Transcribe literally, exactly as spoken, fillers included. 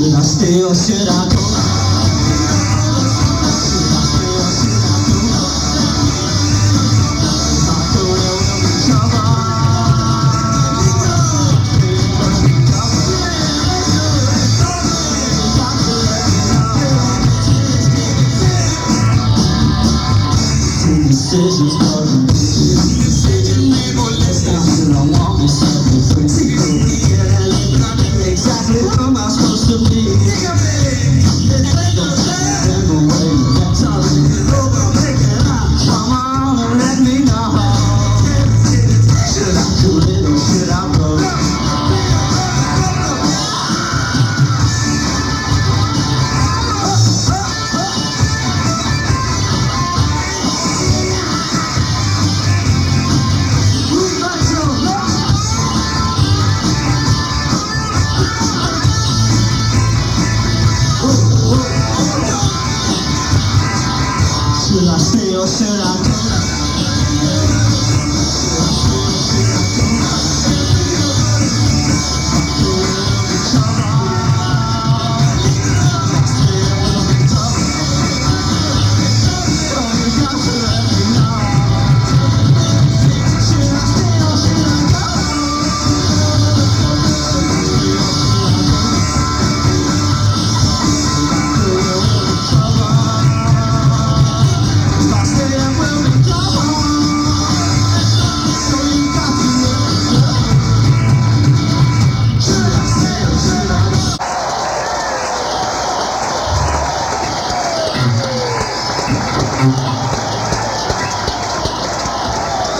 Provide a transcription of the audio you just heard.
Should I stay or should I go? Should I stay or should I go? If I go, there will be trouble. Two decisions for the decision made or less than I want to set me free. Exactly who am I supposed to be? Come on and let me know. Should I do it or should I go? Should I stay or should I go?